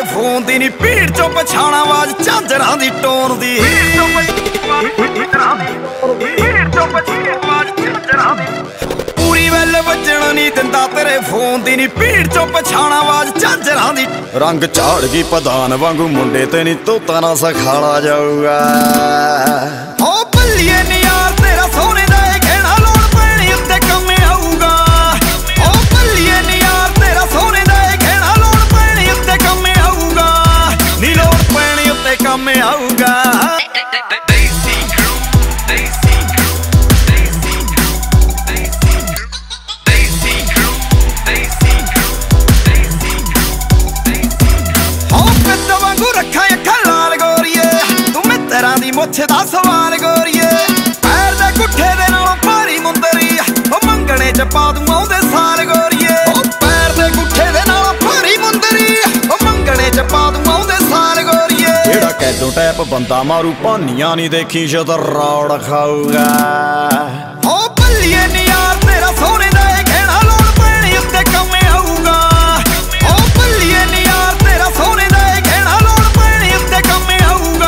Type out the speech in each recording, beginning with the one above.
ਤੇਰੇ ਫੋਨ ਦੀ ਨੀ ਭੀੜ ਚੋਂ ਪਛਾਣਾ ਆਵਾਜ਼ ਝਾਂਜਰਾਂ ਦੀ ਟੋਨ ਦੀ। ਪੂਰੀ ਵੈਲ ਵੱਜਣ ਨੀ ਦਿੰਦਾ ਤੇਰੇ ਫੋਨ ਦੀ ਨੀ ਭੀੜ ਚੋਂ ਪਛਾਣਾ ਆਵਾਜ਼ ਝਾਂਜਰਾਂ ਦੀ। ਰੰਗ ਝਾੜ ਗਈ ਪਦਾਨ ਵਾਂਗੂ ਮੁੰਡੇ ਤੇ ਨੀ ਤੋਤਾ ਨਾ ਸਖਾਲਾ ਜਾਊਗਾ। ਹੋ ਭੱਲੀਏ ਨੀ ਯਾਰ ਤੇਰਾ ਸੋਹਣੇ ਦਾ ਇਹ ਗਹਿਣਾ ਲੋੜ ਪੈਣੀ ਉੱਤੇ ਕੰਮ ਆਊਗਾ। ਹੋ ਭੱਲੀਏ ਨੀ ਯਾਰ ਤੇਰਾ ਸੋਹਣੇ ਦਾ ਇਹ ਗਹਿਣਾ ਲੋੜ ਪੈਣੀ ਉੱਤੇ ਕੰਮ ਆਊਗਾ। ਨੀ ਲੋੜ ਪੈਣੀ ਉੱਤੇ ਕੰਮ ਆਊਗਾ। ਮੁੱਛ ਦਾ ਸਵਾਲ ਗੋਰੀਏ ਪੈਰ ਦੇ ਗੁੱਠੇ ਦੇ ਨਾਲੋਂ ਭਾਰੀ ਮੁੰਦਰੀ ਉਹ ਮੰਗਣੇ ਚ ਪਾ ਦੂੰ ਆਉਂਦੇ ਸਾਲ ਗੋਰੀਏ। ਉਹ ਪੈਰ ਦੇ ਗੁੱਠੇ ਦੇ ਨਾਲੋਂ ਭਾਰੀ ਮੁੰਦਰੀ ਉਹ ਮੰਗਣੇ ਚ ਪਾ ਦੂੰ ਆਉਂਦੇ ਸਾਲ ਗੋਰੀਏ। ਜਿਹੜਾ ਕੈਦੋਂ ਟੈਪ ਬੰਦਾ ਮਾਰੂ ਭਾਨੀਆਂ ਨੀ ਦੇਖੀ ਛਤਰ ਰੌੜ ਖਾਊਗਾ। ਉਹ ਭੱਲੀਏ ਨੀ ਯਾਰ ਤੇਰਾ ਸੋਹਣੇ ਦਾ ਇਹ ਗਹਿਣਾ ਲੋੜ ਪੈਣੀ ਉੱਤੇ ਕੰਮ ਆਊਗਾ। ਉਹ ਭੱਲੀਏ ਨੀ ਯਾਰ ਤੇਰਾ ਸੋਹਣੇ ਦਾ ਇਹ ਗਹਿਣਾ ਲੋੜ ਪੈਣੀ ਉੱਤੇ ਕੰਮ ਆਊਗਾ।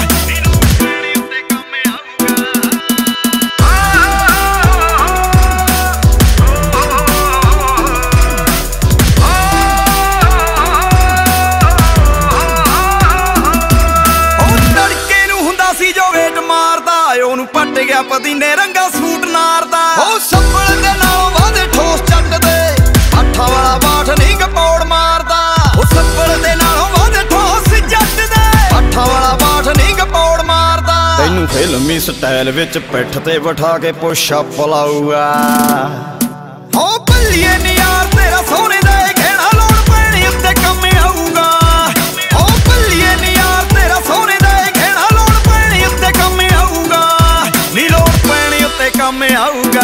ਉਹਨੂੰ ਪੱਟ ਗਿਆ ਪਦੀਨੇ ਰੰਗਾ ਸੂਟ ਨਾਰਦਾ। ਉਹ ਸੰਭਲ ਦੇ ਨਾਲੋਂ ਵਾਦੇ ਠੋਸ ਚੱਟਦੇ ਅੱਠਾਂ ਵਾਲਾ ਬਾਠ ਨਹੀਂ ਗਪੌੜ ਮਾਰਦਾ। ਉਹ ਸੰਭਲ ਦੇ ਨਾਲੋਂ ਵਾਦੇ ਠੋਸ ਜੱਟਦੇ ਅੱਠਾਂ ਵਾਲਾ ਬਾਠ ਨਹੀਂ ਗਪੌੜ ਮਾਰਦਾ। ਤੈਨੂੰ ਫਿਲਮੀ ਸਟਾਈਲ ਵਿੱਚ ਪਿੱਠ ਤੇ ਬਿਠਾ ਕੇ ਪੁਸ਼ ਅਪ ਲਾਊਗਾ। ਉਹ ਭੱਲੀਏ ਨੀ ਯਾਰ ਤੇਰਾ ਸੋਹਣੇ ਦਾ ਇਹ ਗਹਿਣਾ ਲੋੜ ਪੈਣੀ ਉੱਤੇ ਕੰਮ ਆਊਗਾ। ਉਹ ਭੱਲੀਏ ਨੀ ਯਾਰ ਤੇਰਾ ਸੋਹਣੇ ਦਾ ਇਹ ਗਹਿਣਾ ਲੋੜ ਪੈਣੀ ਉੱਤੇ ਕੰਮ ਆਊਗਾ। ਨੀ ਲੋੜ ਪੈਣੀ ਉੱਤੇ ਕੰਮ ਆਊਗਾ।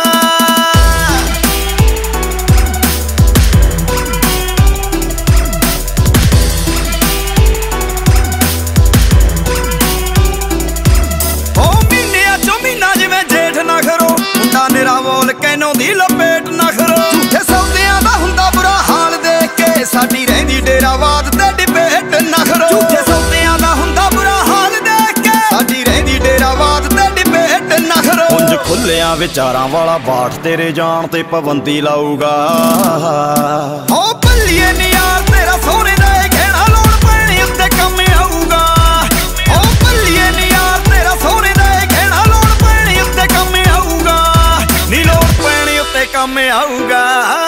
ਉਹ ਮਹੀਨਿਆਂ ਚੋਂ ਮਹੀਨਾ ਜਿਵੇਂ ਜੇਠ ਨਾ ਖਰੋ ਮੁੰਡਾ ਨਿਰਾ ਬੋਲ ਕੈਨੋਂ ਦੀ ਲਪੇਟ ਨਾ ਖਰੋ। ਝੂਠੇ ਸੌਦਿਆਂ ਦਾ ਹੁੰਦਾ ਬੁਰਾ ਹਾਲ ਦੇਖ ਕੇ ਸਾਡੀ ਰਹਿੰਦੀ ਡੇਰਾਵਾਦ ਤੇ ਡਿਬੇਟ ਨਾ ਖਰੋ। ਝੂਠੇ ਸੌਦਿਆਂ ਦਾ ਹੁੰਦਾ ਬੁਰਾ ਹਾਲ ਦੇਖ ਕੇ ਸਾਡੀ ਰਹਿੰਦੀ ਡੇਰਾਵਾਦ ਤੇ ਡਿਬੇਟ ਨਾ ਖਰੋ। ਉਂਝ ਖੁੱਲਿਆਂ ਵਿਚਾਰਾਂ ਵਾਲਾ ਬਾਠ ਤੇਰੇ ਜਾਣ ਤੇ ਪਾਬੰਦੀ ਲਾਊਗਾ। ਉਹ ਭੱਲੀਏ ਨੀ ਯਾਰ ਤੇਰਾ ਸੋਹਣੇ ਦਾ ਇਹ ਗਹਿਣਾ ਲੋੜ ਪੈਣੀ ਉੱਤੇ ਕੰਮ ਆਊਗਾ। ਉਹ ਭੱਲੀਏ ਨੀ ਯਾਰ ਤੇਰਾ ਸੋਹਣੇ ਦਾ ਇਹ ਗਹਿਣਾ ਲੋੜ ਪੈਣੀ ਉੱਤੇ ਕੰਮ ਆਊਗਾ। ਨੀ ਲੋੜ ਪੈਣੀ ਉੱਤੇ ਕੰਮ ਆਊਗਾ।